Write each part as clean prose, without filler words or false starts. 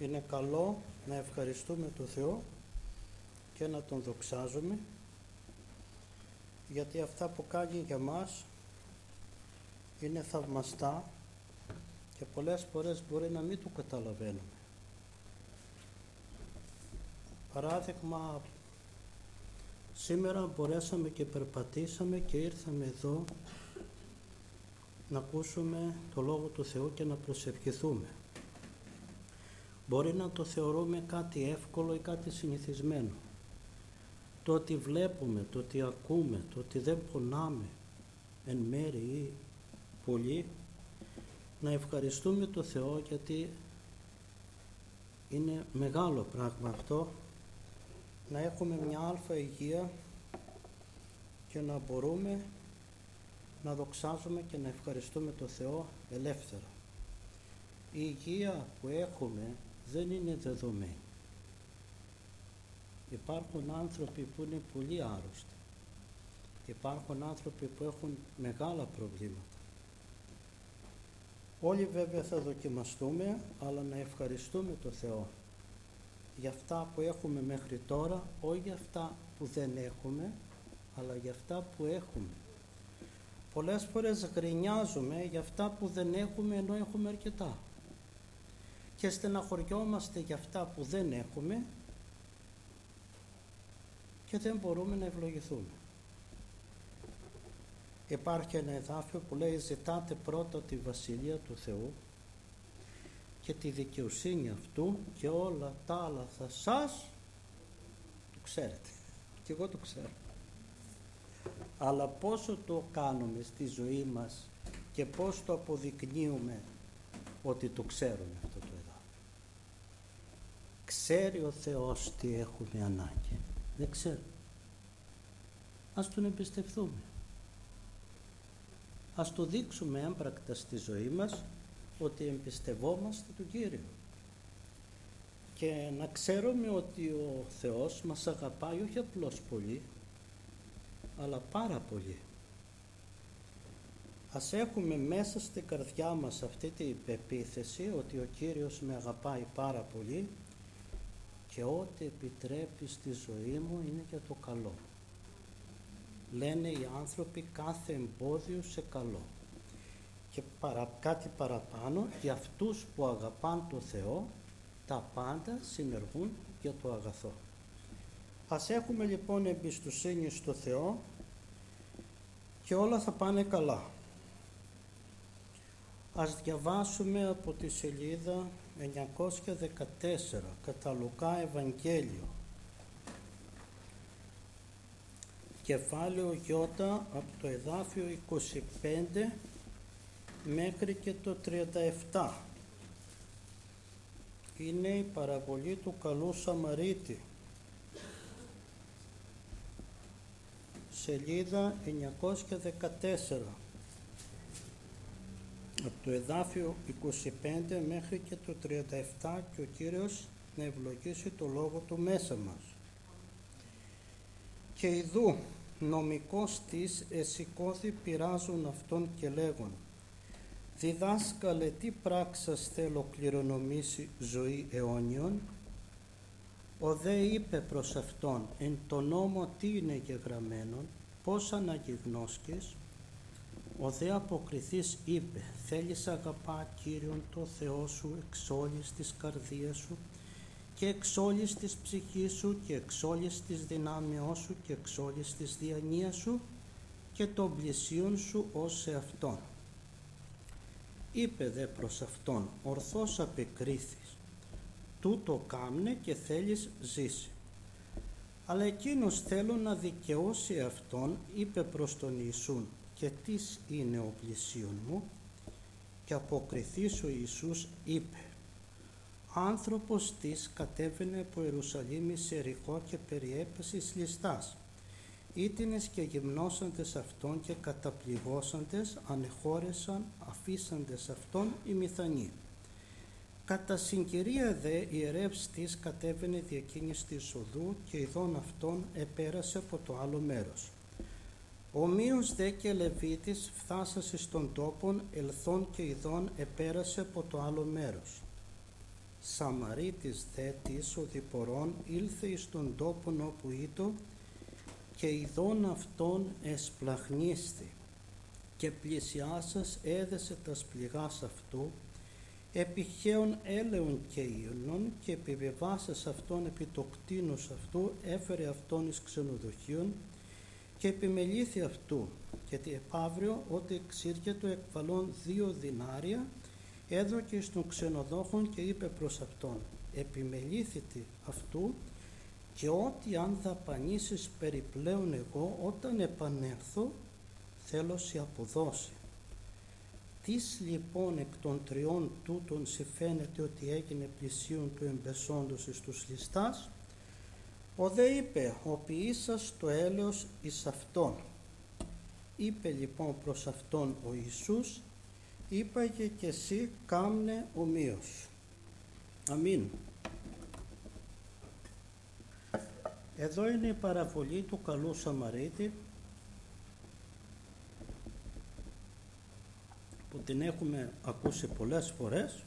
Είναι καλό να ευχαριστούμε τον Θεό και να Τον δοξάζουμε, γιατί αυτά που κάνει για μας είναι θαυμαστά και πολλές φορές μπορεί να μην το καταλαβαίνουμε. Παράδειγμα, σήμερα μπορέσαμε και περπατήσαμε και ήρθαμε εδώ να ακούσουμε το Λόγο του Θεού και να προσευχηθούμε. Μπορεί να το θεωρούμε κάτι εύκολο ή κάτι συνηθισμένο. Το ότι βλέπουμε, το ότι ακούμε, το ότι δεν πονάμε εν μέρει ή πολύ, να ευχαριστούμε το Θεό, γιατί είναι μεγάλο πράγμα αυτό, να έχουμε μια αλφα υγεία και να μπορούμε να δοξάζουμε και να ευχαριστούμε το Θεό ελεύθερα. Η υγεία που έχουμε δεν είναι δεδομένη. Υπάρχουν άνθρωποι που είναι πολύ άρρωστοι. Υπάρχουν άνθρωποι που έχουν μεγάλα προβλήματα. Όλοι βέβαια θα δοκιμαστούμε, αλλά να ευχαριστούμε το Θεό για αυτά που έχουμε μέχρι τώρα, όχι για αυτά που δεν έχουμε, αλλά για αυτά που έχουμε. Πολλές φορές γκρινιάζουμε για αυτά που δεν έχουμε, ενώ έχουμε αρκετά. Και στεναχωριόμαστε για αυτά που δεν έχουμε και δεν μπορούμε να ευλογηθούμε. Υπάρχει ένα εδάφιο που λέει: ζητάτε πρώτα τη Βασιλεία του Θεού και τη δικαιοσύνη αυτού και όλα τα άλλα θα σας, το ξέρετε, και εγώ το ξέρω. Αλλά πόσο το κάνουμε στη ζωή μας και πώς το αποδεικνύουμε ότι το ξέρουμε αυτό το εδάφιο. Ξέρει ο Θεός τι έχουμε ανάγκη. Δεν ξέρει. Ας Τον εμπιστευτούμε. Ας το δείξουμε έμπρακτα στη ζωή μας ότι εμπιστευόμαστε τον Κύριο. Και να ξέρουμε ότι ο Θεός μας αγαπάει όχι απλώς πολύ, αλλά πάρα πολύ. Ας έχουμε μέσα στην καρδιά μας αυτή την πεποίθηση ότι ο Κύριος με αγαπάει πάρα πολύ και ό,τι επιτρέπει στη ζωή μου είναι για το καλό. Λένε οι άνθρωποι κάθε εμπόδιο σε καλό. Και κάτι παραπάνω, για αυτούς που αγαπάν το Θεό, τα πάντα συνεργούν για το αγαθό. Ας έχουμε λοιπόν εμπιστοσύνη στο Θεό και όλα θα πάνε καλά. Ας διαβάσουμε από τη σελίδα 914, κατά Λουκά Ευαγγέλιο, κεφάλαιο Ι, από το εδάφιο 25 μέχρι και το 37. Είναι η παραβολή του καλού Σαμαρίτη. Σελίδα 914. Από το εδάφιο 25 μέχρι και το 37, και ο Κύριος να ευλογήσει το λόγο του μέσα μας. Και ιδού νομικός της εσηκώθη πειράζουν αυτόν και λέγον: διδάσκαλε, τι πράξας θέλω κληρονομήσει ζωή αιώνιον? Ο δε είπε προς αυτόν: εν το νόμο τι είναι γεγραμμένον, πώς αναγιγνώσκεις? Ο δε αποκριθής είπε: θέλεις αγαπά Κύριον το Θεό σου εξ όλης της καρδίας σου και εξ όλης της ψυχής σου και εξ όλης της δυνάμεώς σου και εξ όλης της διανοίας σου και των πλησίων σου ως σε αυτόν. Είπε δε προς αυτόν: ορθώς απεκρίθης, τούτο κάμνε και θέλεις ζήσει. Αλλά εκείνος θέλω να δικαιώσει αυτόν, είπε προς τον Ιησούν: και τίς είναι ο πλησίον μου? Και αποκριθής ο Ιησούς είπε: άνθρωπος της κατέβαινε από Ιερουσαλήμ σε Ιεριχώ και περιέπεσε εις ληστάς. Ήτινες και γυμνώσαντες αυτόν και καταπληγώσαντες ανεχώρεσαν αφήσαντες αυτόν οι μηθανοί. Κατά συγκυρία δε ιερεύς της κατέβαινε δι' εκείνης της οδού και ειδών αυτόν επέρασε από το άλλο μέρος. Ομοίως δε και Λεβίτης φθάσασε στον τόπον ελθόν και ειδών επέρασε από το άλλο μέρος. Σαμαρίτης δε της οδηπορών ήλθε εις τον τόπον όπου ήτο και ειδών αυτόν εσπλαχνίστη και πλησιάσας έδεσε τας πληγάς αυτού επιχαίων έλεων και ίωνων και επιβεβάσας αυτόν επί το κτίνος αυτού έφερε αυτόν εις ξενοδοχείων και επιμελήθη αυτού και τι επαύριο ότι εξήρκετο εκβαλών 2 δινάρια έδωκε στον ξενοδόχον και είπε προς αυτόν επιμελήθητη αυτού και ότι αν δαπανήσεις περιπλέον εγώ όταν επανέλθω θέλω σε αποδώσει. Τις λοιπόν εκ των 3 τούτων συμφαίνεται ότι έγινε πλησίον του εμπεσόντος εις τους ληστάς. Ο δε είπε ο ποιήσας το έλεος εις αυτόν. Είπε λοιπόν προς αυτόν ο Ιησούς είπαγε και εσύ κάμνε ομοίως. Αμήν. Εδώ είναι η παραβολή του καλού Σαμαρίτη που την έχουμε ακούσει πολλές φορές.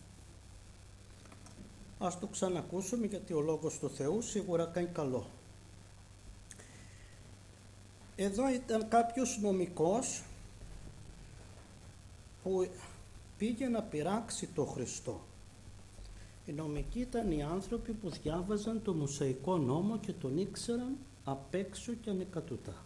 Ας το ξανακούσουμε γιατί ο Λόγος του Θεού σίγουρα κάνει καλό. Εδώ ήταν κάποιος νομικός που πήγε να πειράξει το Χριστό. Οι νομικοί ήταν οι άνθρωποι που διάβαζαν το Μωσαϊκό νόμο και τον ήξεραν απ' έξω και ανεκατοτά.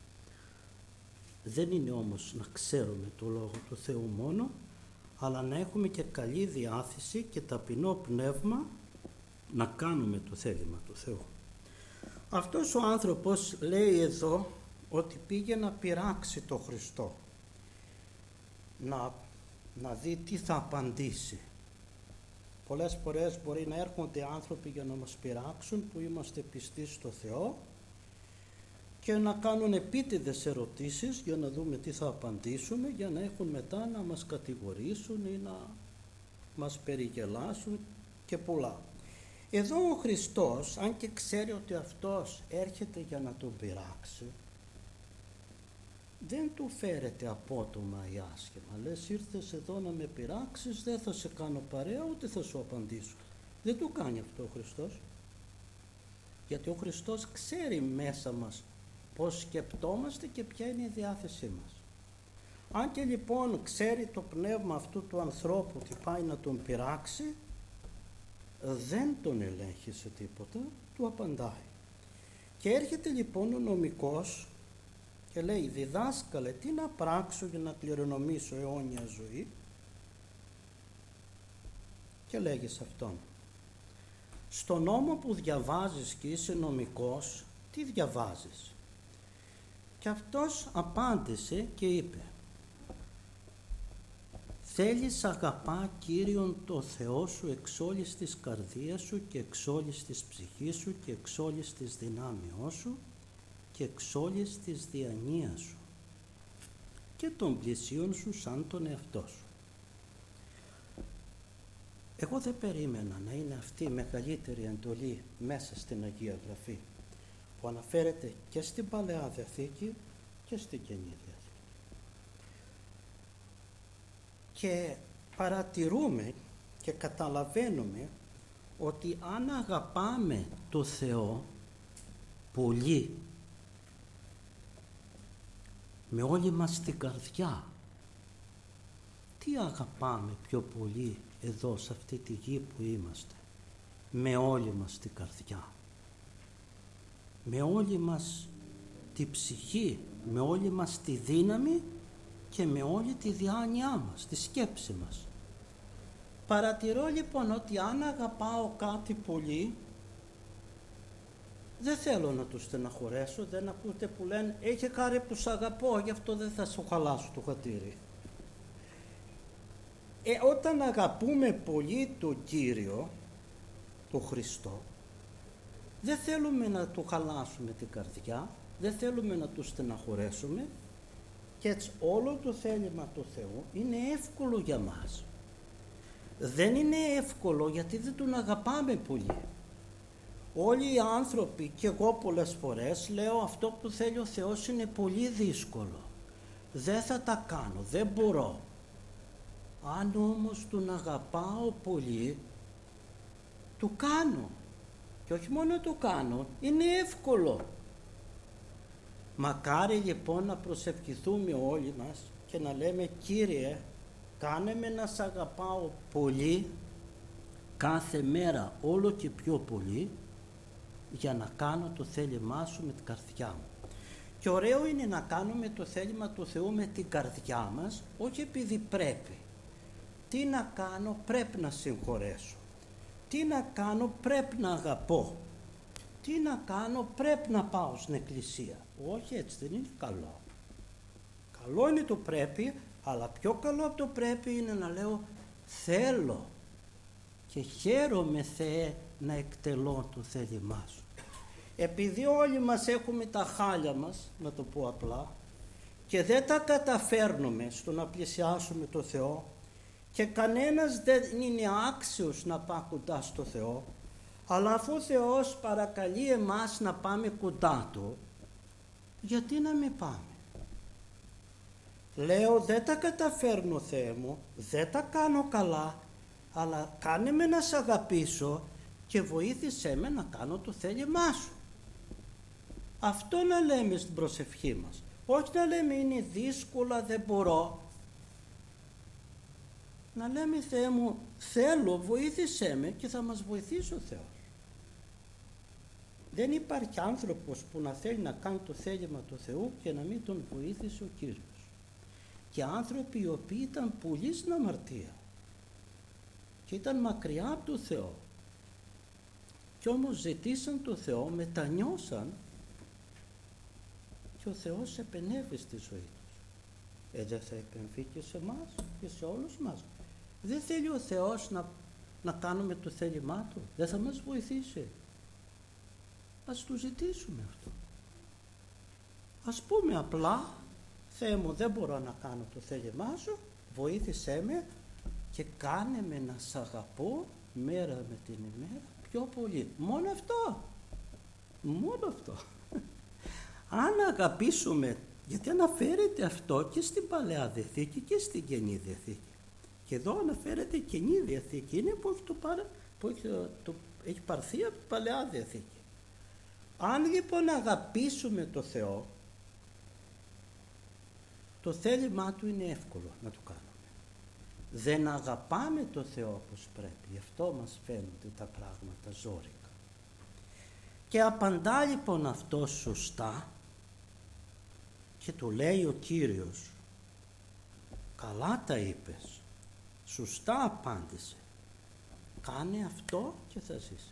Δεν είναι όμως να ξέρουμε το Λόγο του Θεού μόνο, αλλά να έχουμε και καλή διάθεση και ταπεινό πνεύμα να κάνουμε το θέλημα του Θεού. Αυτός ο άνθρωπος λέει εδώ ότι πήγε να πειράξει το Χριστό, να δει τι θα απαντήσει. Πολλές φορές μπορεί να έρχονται άνθρωποι για να μας πειράξουν που είμαστε πιστοί στο Θεό και να κάνουν επίτηδες ερωτήσεις για να δούμε τι θα απαντήσουμε, για να έχουν μετά να μας κατηγορήσουν ή να μας περιγελάσουν και πολλά. Εδώ ο Χριστός, αν και ξέρει ότι αυτός έρχεται για να τον πειράξει, δεν του φέρεται απότομα ή άσχημα. Λες ήρθες εδώ να με πειράξεις, δεν θα σε κάνω παρέα, ούτε θα σου απαντήσω. Δεν του κάνει αυτό ο Χριστός. Γιατί ο Χριστός ξέρει μέσα μας πώς σκεπτόμαστε και ποια είναι η διάθεσή μας. Αν και λοιπόν ξέρει το πνεύμα αυτού του ανθρώπου ότι πάει να τον πειράξει, δεν τον ελέγχει σε τίποτα, του απαντάει. Και έρχεται λοιπόν ο νομικός και λέει διδάσκαλε τι να πράξω για να κληρονομήσω αιώνια ζωή, και λέγει σε αυτόν στο νόμο που διαβάζεις και είσαι νομικός τι διαβάζεις? Και αυτός απάντησε και είπε θέλεις αγαπά Κύριον το Θεό σου εξ όλης της καρδίας σου και εξ όλης της ψυχής σου και εξ όλης της δυνάμεώς σου και εξ όλης της διανοίας σου και των πλησίων σου σαν τον εαυτό σου. Εγώ δεν περίμενα να είναι αυτή η μεγαλύτερη εντολή μέσα στην Αγία Γραφή που αναφέρεται και στην Παλαιά Διαθήκη και στην Καινή Διαθήκη. Και παρατηρούμε και καταλαβαίνουμε ότι αν αγαπάμε το Θεό πολύ, με όλη μας την καρδιά, τι αγαπάμε πιο πολύ εδώ σε αυτή τη γη που είμαστε? Με όλη μας την καρδιά, με όλη μας τη ψυχή, με όλη μας τη δύναμη και με όλη τη διάνοιά μας, τη σκέψη μας. Παρατηρώ λοιπόν ότι αν αγαπάω κάτι πολύ, δεν θέλω να τους στεναχωρέσω. Δεν ακούτε που λένε έχει χάρη που σ' αγαπώ, γι' αυτό δεν θα σου χαλάσω το χατήρι. Όταν αγαπούμε πολύ τον Κύριο, τον Χριστό, δεν θέλουμε να του χαλάσουμε την καρδιά, δεν θέλουμε να του στεναχωρέσουμε και έτσι όλο το θέλημα του Θεού είναι εύκολο για μας. Δεν είναι εύκολο γιατί δεν τον αγαπάμε πολύ. Όλοι οι άνθρωποι και εγώ πολλές φορές λέω αυτό που θέλει ο Θεός είναι πολύ δύσκολο. Δεν θα τα κάνω, δεν μπορώ. Αν όμως τον αγαπάω πολύ, του κάνω. Και όχι μόνο το κάνω, είναι εύκολο. Μακάρι λοιπόν να προσευχηθούμε όλοι μας και να λέμε, Κύριε, κάνε με να σ' αγαπάω πολύ, κάθε μέρα όλο και πιο πολύ, για να κάνω το θέλημά σου με την καρδιά μου. Και ωραίο είναι να κάνουμε το θέλημα του Θεού με την καρδιά μας, όχι επειδή πρέπει. Τι να κάνω, πρέπει να συγχωρέσω. Τι να κάνω, πρέπει να αγαπώ. Τι να κάνω, πρέπει να πάω στην εκκλησία. Όχι, έτσι δεν είναι καλό. Καλό είναι το πρέπει, αλλά πιο καλό από το πρέπει είναι να λέω θέλω και χαίρομαι, Θεέ, να εκτελώ το θέλημά σου. Επειδή όλοι μας έχουμε τα χάλια μας, να το πω απλά, και δεν τα καταφέρνουμε στο να πλησιάσουμε το Θεό, και κανένας δεν είναι άξιος να πάει κοντά στο Θεό, αλλά αφού ο Θεός παρακαλεί εμάς να πάμε κοντά Του, γιατί να μην πάμε? Λέω, δεν τα καταφέρνω, Θεέ μου, δεν τα κάνω καλά, αλλά κάνε με να σ' αγαπήσω και βοήθησέ με να κάνω το θέλημά σου. Αυτό να λέμε στην προσευχή μας. Όχι να λέμε είναι δύσκολα, δεν μπορώ. Να λέμε, Θεέ μου, θέλω, βοήθησέ με, και θα μας βοηθήσει ο Θεός. Δεν υπάρχει άνθρωπος που να θέλει να κάνει το θέλημα του Θεού και να μην τον βοήθησε ο Κύριος. Και άνθρωποι οι οποίοι ήταν πολύ στην αμαρτία και ήταν μακριά από το Θεό, και όμως ζητήσαν το Θεό, μετανιώσαν, και ο Θεός επενέβη στη ζωή τους. Δεν θα επεμβεί και σε εμάς και σε όλους μας? Δεν θέλει ο Θεός να κάνουμε το θέλημά Του? Δεν θα μας βοηθήσει? Ας Του ζητήσουμε αυτό. Ας πούμε απλά, Θεέ μου, δεν μπορώ να κάνω το θέλημά σου, βοήθησέ με και κάνε με να σ' αγαπώ μέρα με την ημέρα πιο πολύ. Μόνο αυτό. Μόνο αυτό. Αν αγαπήσουμε, γιατί αναφέρεται αυτό και στην Παλαιά Διαθήκη και στην Καινή Διαθήκη. Και εδώ αναφέρεται η Καινή Διαθήκη, είναι που έχει πάρθει από την Παλαιά Διαθήκη. Αν λοιπόν αγαπήσουμε το Θεό, το θέλημά Του είναι εύκολο να το κάνουμε. Δεν αγαπάμε το Θεό όπως πρέπει, γι' αυτό μας φαίνονται τα πράγματα ζόρικα. Και απαντά λοιπόν αυτό σωστά και του λέει ο Κύριος, καλά τα είπες, σωστά απάντησε, κάνε αυτό και θα ζήσεις.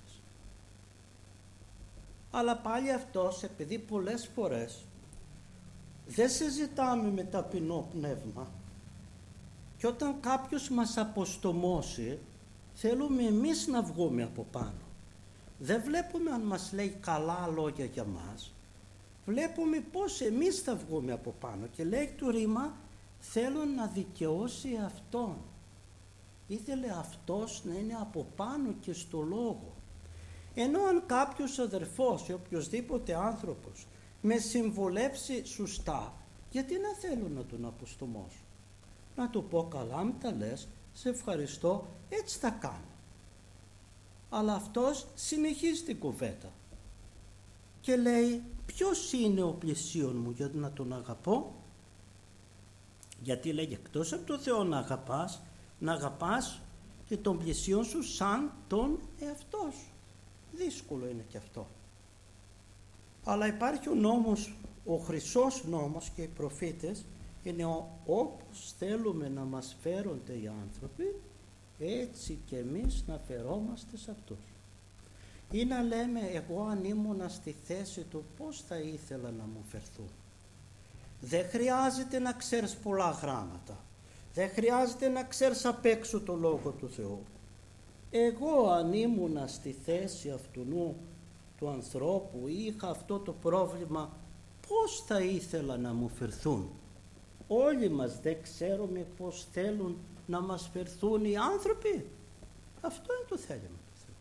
Αλλά πάλι αυτός, επειδή πολλές φορές δεν συζητάμε με ταπεινό πνεύμα, και όταν κάποιος μας αποστομώσει, θέλουμε εμείς να βγούμε από πάνω. Δεν βλέπουμε αν μας λέει καλά λόγια για μας, βλέπουμε πώς εμείς θα βγούμε από πάνω. Και λέει το ρήμα, θέλω να δικαιώσει αυτόν. Ήθελε αυτός να είναι από πάνω και στο λόγο. Ενώ αν κάποιος αδερφός ή οποιοσδήποτε άνθρωπος με συμβολέψει σωστά, γιατί να θέλω να τον αποστομώσω? Να του πω, καλά μου τα λες, σε ευχαριστώ, έτσι θα κάνω. Αλλά αυτός συνεχίζει την κουβέντα και λέει, ποιος είναι ο πλησίον μου για να τον αγαπώ? Γιατί λέει, εκτός από το Θεό να αγαπάς και τον πλησίον σου σαν τον εαυτό σου. Δύσκολο είναι και αυτό. Αλλά υπάρχει ο νόμος, ο χρυσός νόμος, και οι προφήτες είναι όπως θέλουμε να μας φέρονται οι άνθρωποι, έτσι και εμείς να φερόμαστε σε αυτούς. Ή να λέμε, εγώ αν ήμουνα στη θέση του, πώς θα ήθελα να μου φερθούν? Δεν χρειάζεται να ξέρεις πολλά γράμματα, δεν χρειάζεται να ξέρεις απ' έξω το Λόγο του Θεού. Εγώ αν ήμουνα στη θέση αυτού του ανθρώπου ή είχα αυτό το πρόβλημα, πώς θα ήθελα να μου φερθούν? Όλοι μας δεν ξέρουμε πώς θέλουν να μας φερθούν οι άνθρωποι. Αυτό είναι το θέλημα του Θεού.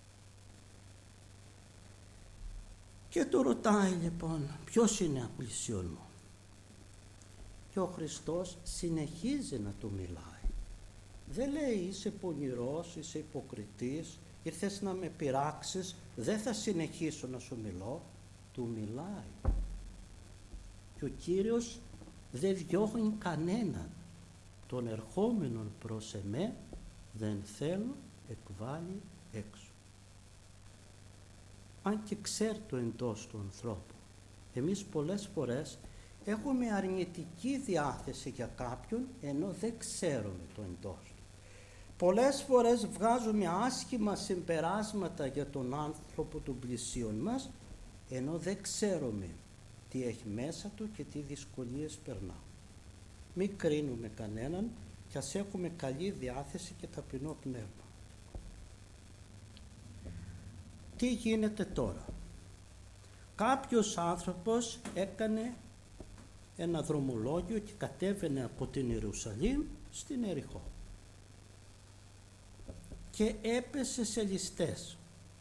Και το ρωτάει λοιπόν, ποιος είναι απλησιόν μου? Και ο Χριστός συνεχίζει να του μιλάει. Δεν λέει είσαι πονηρός, είσαι υποκριτής, ήρθες να με πειράξεις, δεν θα συνεχίσω να σου μιλώ. Του μιλάει. Και ο Κύριος δεν διώχνει κανέναν. Τον ερχόμενον προς εμέ δεν θέλω εκβάλει έξω. Αν και ξέρει το εντός του ανθρώπου. Εμείς πολλές φορές έχουμε αρνητική διάθεση για κάποιον, ενώ δεν ξέρουμε το εντός του. Πολλές φορές βγάζουμε άσχημα συμπεράσματα για τον άνθρωπο των πλησίων μας, ενώ δεν ξέρουμε τι έχει μέσα του και τι δυσκολίες περνά. Μην κρίνουμε κανέναν και ας έχουμε καλή διάθεση και ταπεινό πνεύμα. Τι γίνεται τώρα? Κάποιος άνθρωπος έκανε ένα δρομολόγιο και κατέβαινε από την Ιερουσαλήμ στην Ιεριχώ και έπεσε σε ληστές.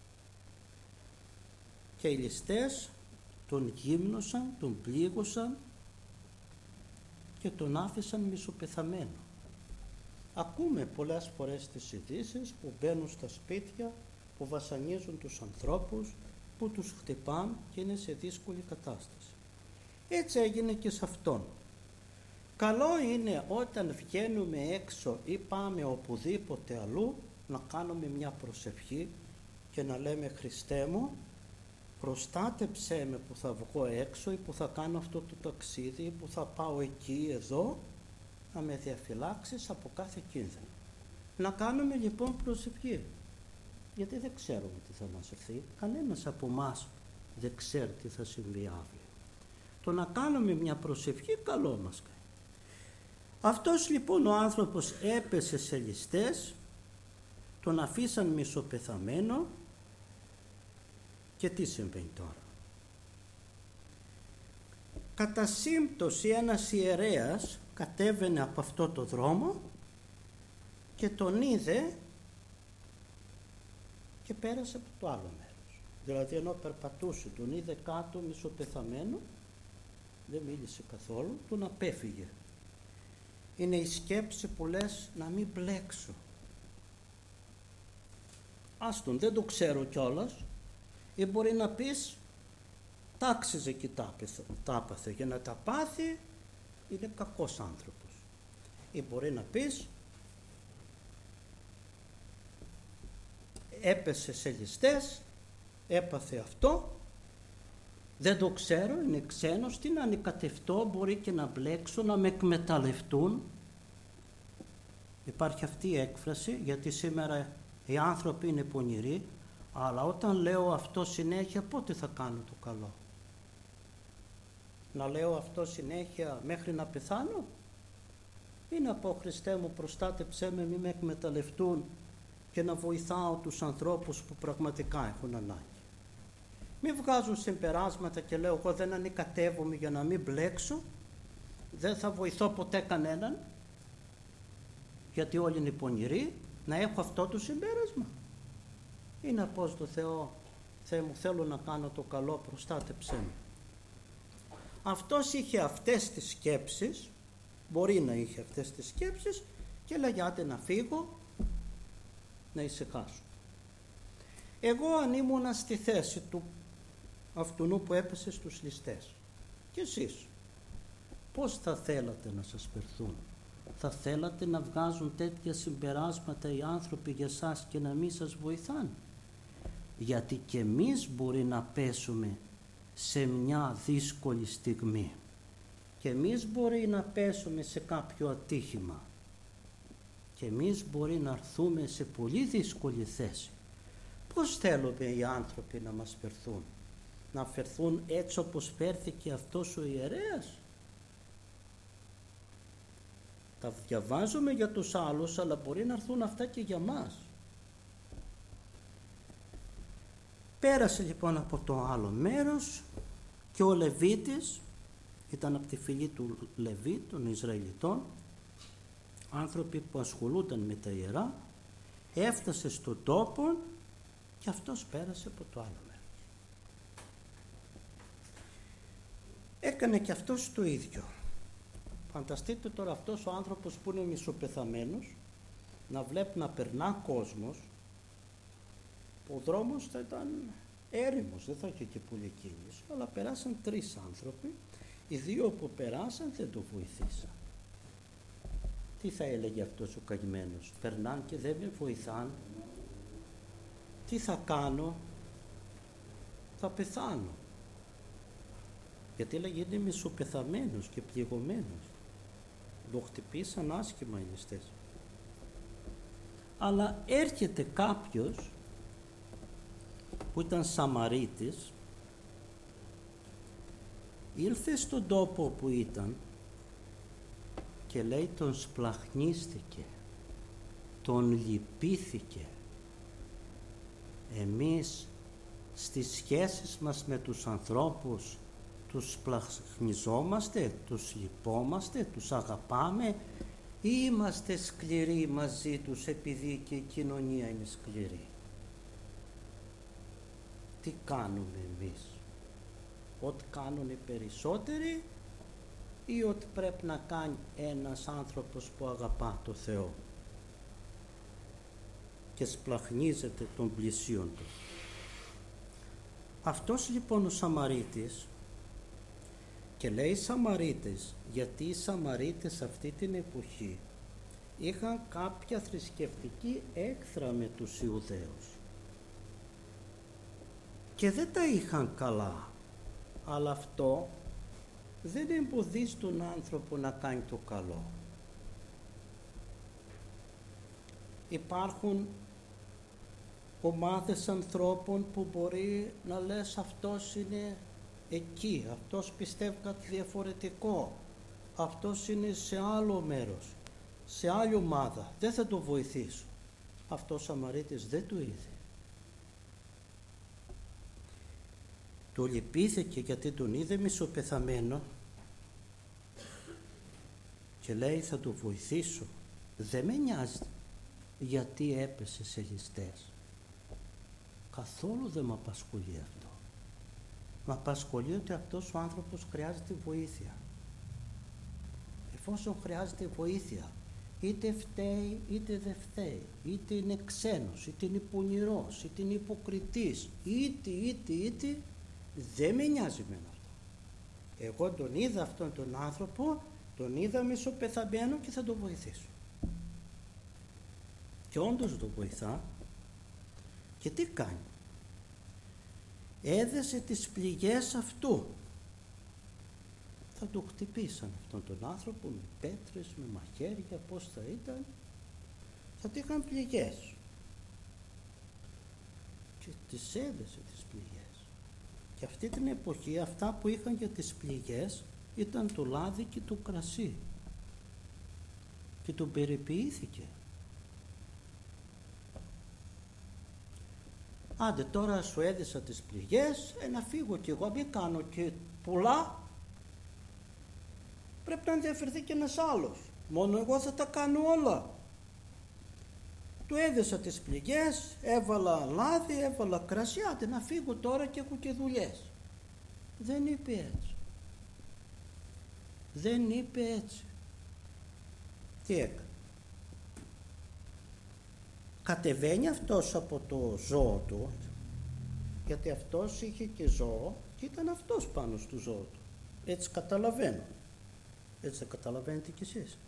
Και οι ληστές τον γύμνωσαν, τον πλήγωσαν και τον άφησαν μισοπεθαμένο. Ακούμε πολλές φορές τις ειδήσεις που μπαίνουν στα σπίτια, που βασανίζουν τους ανθρώπους, που τους χτυπάν και είναι σε δύσκολη κατάσταση. Έτσι έγινε και σε αυτόν. Καλό είναι όταν βγαίνουμε έξω ή πάμε οπουδήποτε αλλού να κάνουμε μια προσευχή και να λέμε «Χριστέ μου, προστάτεψέ με που θα βγω έξω ή που θα κάνω αυτό το ταξίδι ή που θα πάω εκεί εδώ, να με διαφυλάξεις από κάθε κίνδυνο». Να κάνουμε λοιπόν προσευχή, γιατί δεν ξέρουμε τι θα μας έρθει. Κανένας από εμάς δεν ξέρει τι θα συμβεί αύριο. Το να κάνουμε μια προσευχή καλό μας κάνει. Αυτός λοιπόν ο άνθρωπος έπεσε σε ληστές, τον αφήσαν μισοπεθαμένο και τι συμβαίνει τώρα? Κατά σύμπτωση ένας ιερέας κατέβαινε από αυτό το δρόμο και τον είδε και πέρασε από το άλλο μέρος. Δηλαδή ενώ περπατούσε τον είδε κάτω μισοπεθαμένο, δεν μίλησε καθόλου, τον απέφυγε. Είναι η σκέψη που λες να μην μπλέξω. Άστον, δεν το ξέρω κιόλας. Ή μπορεί να πεις τάξιζε και τα άπαθε. Για να τα πάθει είναι κακός άνθρωπος. Ή μπορεί να πεις έπεσε σε ληστές, έπαθε αυτό, δεν το ξέρω, είναι ξένος, τι να ανηκατευτώ, μπορεί και να μπλέξω, να με εκμεταλλευτούν. Υπάρχει αυτή η έκφραση, γιατί σήμερα οι άνθρωποι είναι πονηροί, αλλά όταν λέω αυτό συνέχεια, πότε θα κάνω το καλό? Να λέω αυτό συνέχεια μέχρι να πεθάνω? Ή να πω Χριστέ μου προστάτεψέ με, μη με εκμεταλλευτούν και να βοηθάω τους ανθρώπους που πραγματικά έχουν ανάγκη. Μην βγάζουν συμπεράσματα και λέω εγώ δεν ανηκατεύομαι για να μην μπλέξω, δεν θα βοηθώ ποτέ κανέναν, γιατί όλοι είναι πονηροί, να έχω αυτό το συμπέρασμα. Ή να πω στο Θεό, Θεέ μου θέλω να κάνω το καλό, προστάτεψέ με. Αυτός είχε αυτές τις σκέψεις, μπορεί να είχε αυτές τις σκέψεις και λέγε άντε να φύγω, να ησυχάσω. Εγώ αν ήμουνα στη θέση του αυτού που έπεσε στους ληστές, και εσείς πώς θα θέλατε να σας φερθούν? Θα θέλατε να βγάζουν τέτοια συμπεράσματα οι άνθρωποι για σας και να μην σας βοηθάνε? Γιατί και εμείς μπορεί να πέσουμε σε μια δύσκολη στιγμή και εμείς μπορεί να πέσουμε σε κάποιο ατύχημα και εμείς μπορεί να έρθουμε σε πολύ δύσκολη θέση. Πώς θέλουμε οι άνθρωποι να μας φερθούν? Να φερθούν έτσι όπως φέρθηκε αυτός ο ιερέας? Τα διαβάζουμε για τους άλλους, αλλά μπορεί να έρθουν αυτά και για μας. Πέρασε λοιπόν από το άλλο μέρος και ο Λεβίτης, ήταν από τη φυλή του Λεβί, των Ισραηλιτών, άνθρωποι που ασχολούνταν με τα ιερά, έφτασε στον τόπο και αυτός πέρασε από το άλλο μέρος. Έκανε και αυτός το ίδιο. Φανταστείτε τώρα αυτός ο άνθρωπος που είναι μισοπεθαμένος, να βλέπει να περνά κόσμος Ο δρόμος θα ήταν έρημος, δεν θα είχε και πολύ κίνηση, αλλά περάσαν 3 άνθρωποι, οι 2 που περάσαν δεν το βοηθήσαν. Τι θα έλεγε αυτός ο καημένος? Περνάν και δεν με βοηθάν, τι θα κάνω? Θα πεθάνω. Γιατί έλεγε είναι μισοπεθαμένος και πληγωμένος. Το χτυπήσαν άσχημα οι νηστές. Αλλά έρχεται κάποιος που ήταν Σαμαρίτης, ήλθε στον τόπο που ήταν και λέει τον σπλαχνίστηκε, τον λυπήθηκε. Εμείς στις σχέσεις μας με τους ανθρώπους τους σπλαχνιζόμαστε, τους λυπόμαστε, τους αγαπάμε ή είμαστε σκληροί μαζί τους επειδή και η κοινωνία είναι σκληρή? Τι κάνουμε εμείς? Ό,τι κάνουν οι περισσότεροι ή ό,τι πρέπει να κάνει ένας άνθρωπος που αγαπά το Θεό και σπλαχνίζεται των πλησίων του? Αυτός λοιπόν ο Σαμαρίτης, και λέει Σαμαρίτες γιατί οι Σαμαρίτες αυτή την εποχή είχαν κάποια θρησκευτική έκθρα με τους Ιουδαίους και δεν τα είχαν καλά, αλλά αυτό δεν εμποδίζει τον άνθρωπο να κάνει το καλό. Υπάρχουν ομάδες ανθρώπων που μπορεί να λες αυτός είναι εκεί, αυτός πιστεύει κάτι διαφορετικό, αυτός είναι σε άλλο μέρος, σε άλλη ομάδα, δεν θα το βοηθήσω. Αυτός ο Σαμαρίτης δεν το είδε. Το λυπήθηκε γιατί τον είδε μισοπεθαμένο και λέει θα το βοηθήσω. Δεν με νοιάζει γιατί έπεσε σε ληστές. Καθόλου δεν με απασχολεί αυτό. Με απασχολεί ότι αυτός ο άνθρωπος χρειάζεται βοήθεια. Εφόσον χρειάζεται βοήθεια, είτε φταίει είτε δεν φταίει, είτε είναι ξένος, είτε είναι πονηρός, είτε είναι υποκριτής, είτε, δεν με νοιάζει με αυτό. Εγώ τον είδα αυτόν τον άνθρωπο, τον είδα μισοπεθαμένο και θα τον βοηθήσω. Και όντως τον βοηθά. Και τι κάνει? Έδεσε τις πληγές αυτού. Θα το χτυπήσαν αυτόν τον άνθρωπο με πέτρες, με μαχαίρια, πώς θα ήταν, θα του είχαν πληγές και τις έδεσε τις πληγές. Και αυτή την εποχή αυτά που είχαν για τις πληγές ήταν το λάδι και το κρασί και τον περιποιήθηκε. Άντε τώρα σου έδεσα τις πληγές, να φύγω κι εγώ, μην κάνω και πολλά. Πρέπει να ενδιαφερθεί και ένας άλλος. Μόνο εγώ θα τα κάνω όλα. Του έδεσα τις πληγές, έβαλα λάδι, έβαλα κρασί, άντε να φύγω τώρα και έχω και δουλειές. Δεν είπε έτσι. Δεν είπε έτσι. Τι έκανε? Κατεβαίνει αυτός από το ζώο του, γιατί αυτός είχε και ζώο και ήταν αυτός πάνω στο ζώο του. Έτσι καταλαβαίνω. Έτσι δεν καταλαβαίνετε κι εσείς?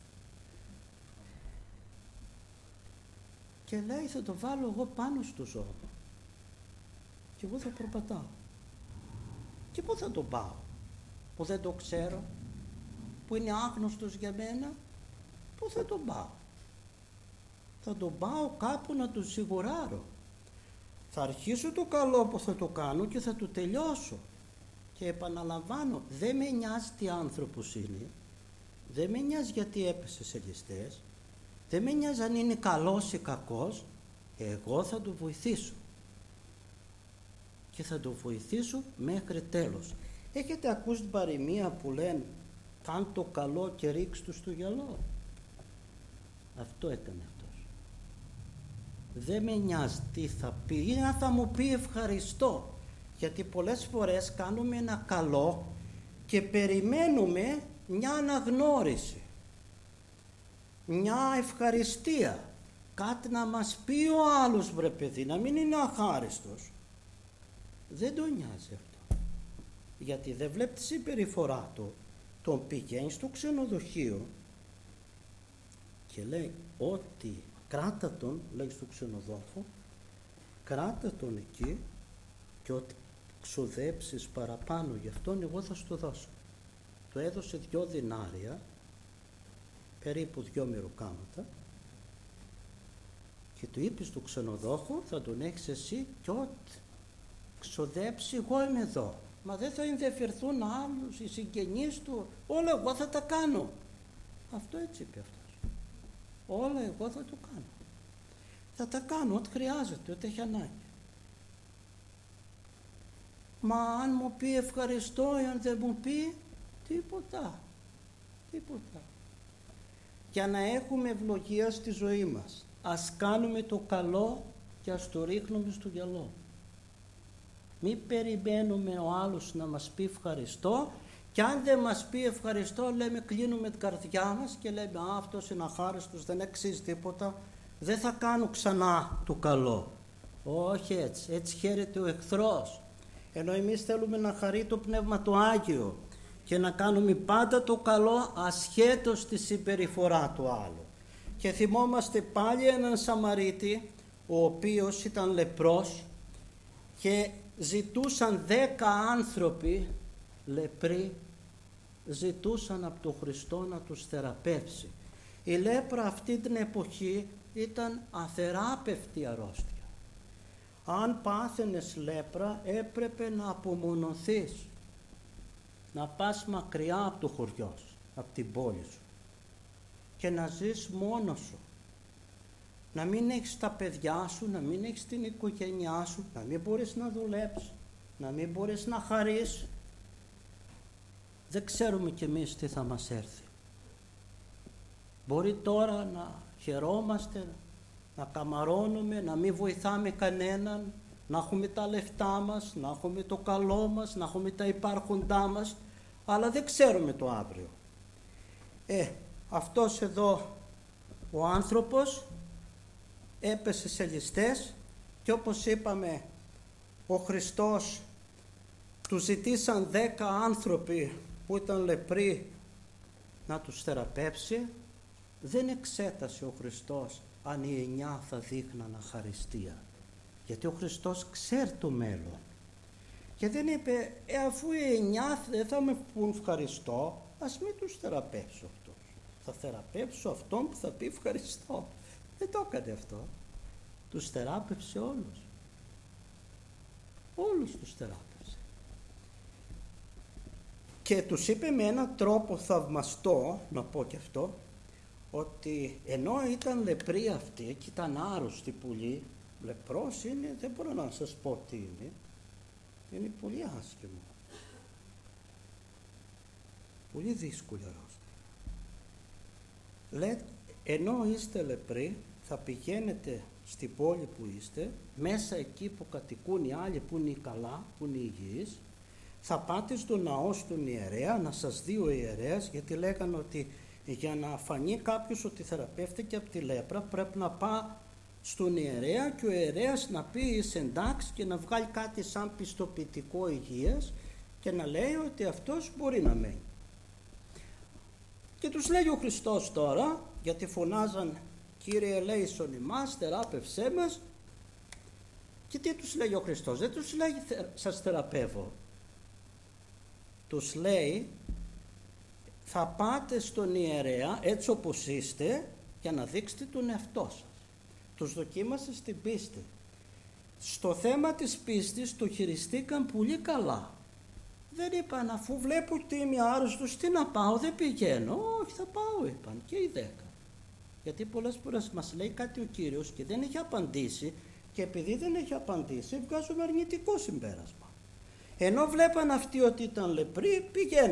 Και λέει θα το βάλω εγώ πάνω στο ζώο και εγώ θα προπατάω. Και πού θα τον πάω που δεν το ξέρω, που είναι άγνωστος για μένα? Πού θα τον πάω? Θα τον πάω κάπου να τον σιγουράρω. Θα αρχίσω το καλό που θα το κάνω και θα το τελειώσω. Και επαναλαμβάνω, δεν με νοιάζει τι άνθρωπος είναι, δεν με νοιάζει γιατί έπεσε σε ληστές, δεν με νοιάζει αν είναι καλός ή κακός, εγώ θα τον βοηθήσω. Και θα τον βοηθήσω μέχρι τέλος. Έχετε ακούσει την παροιμία που λένε κάν το καλό και ρίξ' του στο γυαλό? Αυτό έκανε αυτός. Δεν με νοιάζει τι θα πει ή αν θα μου πει ευχαριστώ, γιατί πολλές φορές κάνουμε ένα καλό και περιμένουμε μια αναγνώριση, μια ευχαριστία, κάτι να μας πει ο άλλος, βρε παιδί, να μην είναι αχάριστος. Δεν τον νοιάζει αυτό, γιατί δεν βλέπει τη συμπεριφορά του. Τον πηγαίνει στο ξενοδοχείο και λέει ότι κράτα τον, λέει στο ξενοδόχο, κράτα τον εκεί και ό,τι ξοδέψεις παραπάνω γι' αυτόν εγώ θα σου το δώσω. Του έδωσε 2 δινάρια, περίπου 2 μεροκάματα, και του είπε στο ξενοδόχο, θα τον έχεις εσύ και ό,τι ξοδέψει εγώ είμαι εδώ. Μα δεν θα ενδιαφερθούν άλλους, οι συγγενείς του, όλα εγώ θα τα κάνω. Αυτό έτσι είπε αυτός. Όλα εγώ θα το κάνω. Θα τα κάνω ό,τι χρειάζεται, ό,τι έχει ανάγκη. Μα αν μου πει ευχαριστώ ή αν δεν μου πει, τίποτα. Για να έχουμε ευλογία στη ζωή μας, ας κάνουμε το καλό και ας το ρίχνουμε στο γυαλό. Μην περιμένουμε ο άλλος να μας πει ευχαριστώ, και αν δεν μας πει ευχαριστώ, λέμε, κλείνουμε την καρδιά μας και λέμε αυτός είναι αχάριστος, δεν αξίζει τίποτα, δεν θα κάνω ξανά το καλό. Όχι έτσι χαίρεται ο εχθρός. Ενώ εμείς θέλουμε να χαρεί το Πνεύμα το Άγιο και να κάνουμε πάντα το καλό ασχέτως τη συμπεριφορά του άλλου. Και θυμόμαστε πάλι έναν Σαμαρίτη, ο οποίος ήταν λεπρός, και ζητούσαν 10 άνθρωποι λεπροί, ζητούσαν από τον Χριστό να τους θεραπεύσει. Η λέπρα αυτή την εποχή ήταν αθεράπευτη αρρώστια. Αν πάθαινες λέπρα έπρεπε να απομονωθείς, να πας μακριά από το χωριό σου, από την πόλη σου, και να ζεις μόνος σου. Να μην έχεις τα παιδιά σου, να μην έχεις την οικογένειά σου, να μην μπορείς να δουλέψεις, να μην μπορείς να χαρείς. Δεν ξέρουμε κι εμείς τι θα μας έρθει. Μπορεί τώρα να χαιρόμαστε, να καμαρώνουμε, να μην βοηθάμε κανέναν, να έχουμε τα λεφτά μας, να έχουμε το καλό μας, να έχουμε τα υπάρχοντά μας, αλλά δεν ξέρουμε το αύριο. Αυτός εδώ ο άνθρωπος έπεσε σε ληστές και όπως είπαμε, ο Χριστός του ζητήσαν 10 άνθρωποι που ήταν λεπροί να τους θεραπεύσει. Δεν εξέτασε ο Χριστός αν οι 9 θα δείχναν αχαριστία, γιατί ο Χριστός ξέρει το μέλλον. Και δεν είπε, αφού οι 9 δεν θα με πούν ευχαριστώ, ας μην τους θεραπεύσω αυτούς. Θα θεραπεύσω αυτόν που θα πει ευχαριστώ. Δεν το έκανε αυτό. Τους θεράπευσε όλους. Όλους τους θεράπευσε. Και τους είπε με έναν τρόπο θαυμαστό, να πω και αυτό, ότι ενώ ήταν λεπροί αυτοί και ήταν άρρωστοι πολύ, λεπρός είναι, δεν μπορώ να σας πω τι είναι πολύ άσχημο. Πολύ δύσκολη αρρώστια. Λέτε, ενώ είστε λεπροί, θα πηγαίνετε στην πόλη που είστε, μέσα εκεί που κατοικούν οι άλλοι που είναι καλά, που είναι υγιείς, θα πάτε στο ναό στον ιερέα, να σας δει ο ιερέας, γιατί λέγανε ότι για να φανεί κάποιος ότι θεραπεύτηκε από τη λέπρα, πρέπει να πάει στον ιερέα και ο ιερέας να πει είσαι εντάξει και να βγάλει κάτι σαν πιστοποιητικό υγείας και να λέει ότι αυτός μπορεί να μένει. Και τους λέει ο Χριστός τώρα, γιατί φωνάζαν Κύριε ελέησον ημάς, θεράπευσέ μας, και τι τους λέει ο Χριστός? Δεν τους λέει σας θεραπεύω. Τους λέει θα πάτε στον ιερέα έτσι όπως είστε για να δείξετε τον εαυτό σας. Τους δοκίμασε στην πίστη. Στο θέμα της πίστης το χειριστήκαν πολύ καλά. Δεν είπαν αφού βλέπω ότι είμαι άρρωστος, τι να πάω, δεν πηγαίνω. Όχι, θα πάω, είπαν και οι 10. Γιατί πολλές φορές μας λέει κάτι ο Κύριος και δεν έχει απαντήσει, και επειδή δεν έχει απαντήσει βγάζουμε αρνητικό συμπέρασμα. Ενώ βλέπαν αυτοί ότι ήταν λεπροί,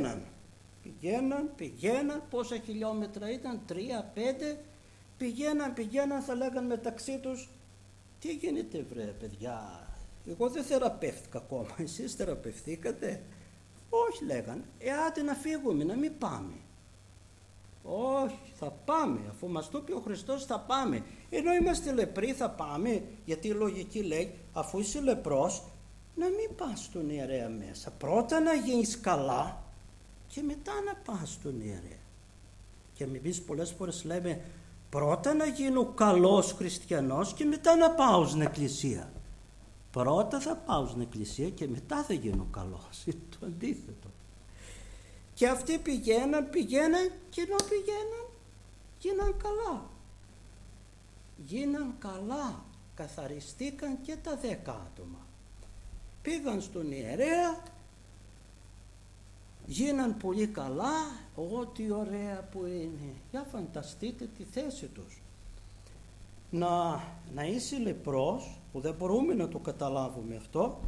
πηγαίναν, πόσα χιλιόμετρα ήταν, 3-5, πηγαίναν, θα λέγαν μεταξύ τους, τι γίνεται βρε παιδιά, εγώ δεν θεραπεύτηκα ακόμα, εσείς θεραπευθήκατε? Όχι, λέγαν, άντε να φύγουμε, να μην πάμε. Όχι, θα πάμε, αφού μας το πει ο Χριστός θα πάμε. Ενώ είμαστε λεπροί θα πάμε, γιατί η λογική λέει αφού είσαι λεπρός να μην πας στον ιερέα μέσα. Πρώτα να γίνεις καλά και μετά να πας στον ιερέα. Και εμείς πολλές φορές λέμε πρώτα να γίνω καλός χριστιανός και μετά να πάω στην εκκλησία. Πρώτα θα πάω στην εκκλησία και μετά θα γίνω καλός. Είναι το αντίθετο. Και αυτοί πηγαίναν και ενώ γίναν καλά. Γίναν καλά, καθαριστήκαν και τα 10 άτομα. Πήγαν στον ιερέα, γίναν πολύ καλά, ό,τι ωραία που είναι. Για φανταστείτε τη θέση τους. Να είσαι λεπρός, που δεν μπορούμε να το καταλάβουμε αυτό,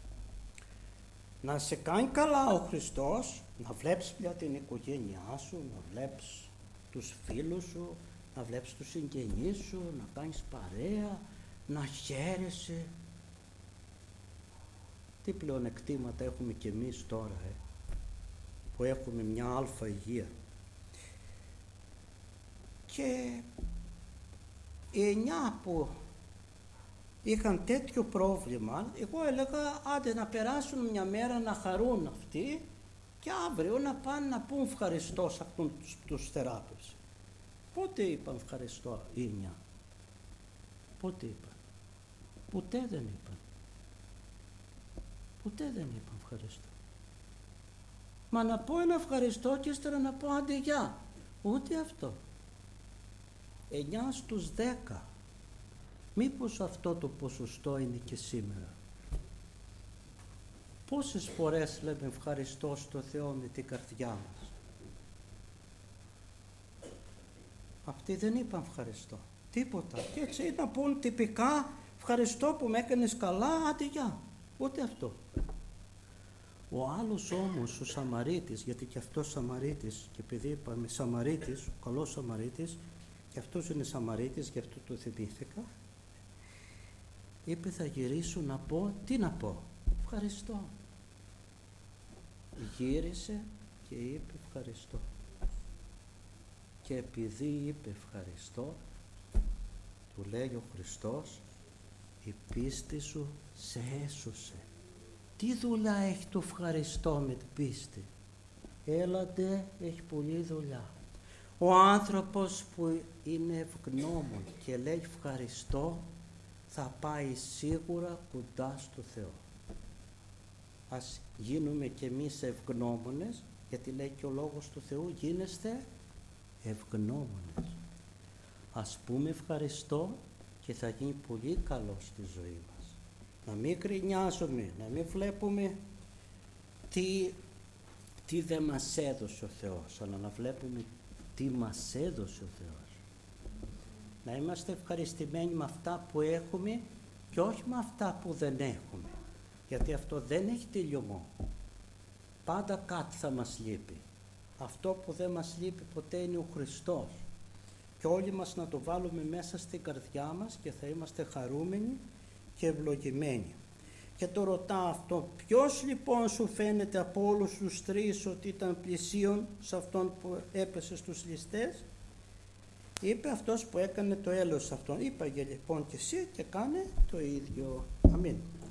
να σε κάνει καλά ο Χριστός, να βλέπεις πια την οικογένειά σου, να βλέπεις τους φίλους σου, να βλέπεις τους συγγενείς σου, να κάνεις παρέα, να χαίρεσαι. Τι πλεονεκτήματα έχουμε κι εμείς τώρα, που έχουμε μια αλφα υγεία. Και οι 9 που είχαν τέτοιο πρόβλημα, εγώ έλεγα άντε να περάσουν μια μέρα να χαρούν αυτοί και αύριο να πάνε να πούν ευχαριστώ σε αυτούς τους θεράπευσε. Πότε είπαν ευχαριστώ οι 9? Πότε είπαν? Ποτέ δεν είπαν. Ποτέ δεν είπαν ευχαριστώ. Μα να πω ένα ευχαριστώ και ύστερα να πω άντε γεια. Ούτε αυτό. 9 στους 10. Μήπως αυτό το ποσοστό είναι και σήμερα? Πόσες φορές λέμε ευχαριστώ στο Θεό με την καρδιά μας? Αυτοί δεν είπαν ευχαριστώ. Τίποτα. Και έτσι να πούν τυπικά ευχαριστώ που με έκανες καλά, άντε γεια. Ούτε αυτό. Ο άλλος όμως, ο Σαμαρίτης, γιατί και αυτός Σαμαρίτης, και επειδή είπαμε Σαμαρίτης, ο καλός Σαμαρίτης, και αυτός είναι Σαμαρίτης, γι' αυτό το θυμήθηκα, είπε θα γυρίσω να πω, τι να πω? Ευχαριστώ. Γύρισε και είπε ευχαριστώ. Και επειδή είπε ευχαριστώ, του λέει ο Χριστός, η πίστη σου σε έσωσε. Τι δουλειά έχει το ευχαριστώ με την πίστη? Έλατε, έχει πολλή δουλειά. Ο άνθρωπος που είναι ευγνώμων και λέει ευχαριστώ θα πάει σίγουρα κοντά στο Θεό. Ας γίνουμε κι εμείς ευγνώμονες, γιατί λέει και ο λόγος του Θεού γίνεστε ευγνώμονες. Ας πούμε ευχαριστώ και θα γίνει πολύ καλό στη ζωή μας. Να μην κρινιάζουμε, να μην βλέπουμε τι δεν μας έδωσε ο Θεός, αλλά να βλέπουμε τι μας έδωσε ο Θεός. Να είμαστε ευχαριστημένοι με αυτά που έχουμε και όχι με αυτά που δεν έχουμε, γιατί αυτό δεν έχει τελειωμό. Πάντα κάτι θα μας λείπει. Αυτό που δεν μας λείπει ποτέ είναι ο Χριστός, και όλοι μας να το βάλουμε μέσα στην καρδιά μας και θα είμαστε χαρούμενοι και ευλογημένοι. Και το ρωτά αυτό, ποιος λοιπόν σου φαίνεται από όλους τους τρεις ότι ήταν πλησίον σε αυτόν που έπεσε στους ληστές? Είπε αυτός που έκανε το έλεος αυτόν. Είπαγε λοιπόν και εσύ και κάνε το ίδιο. Αμήν.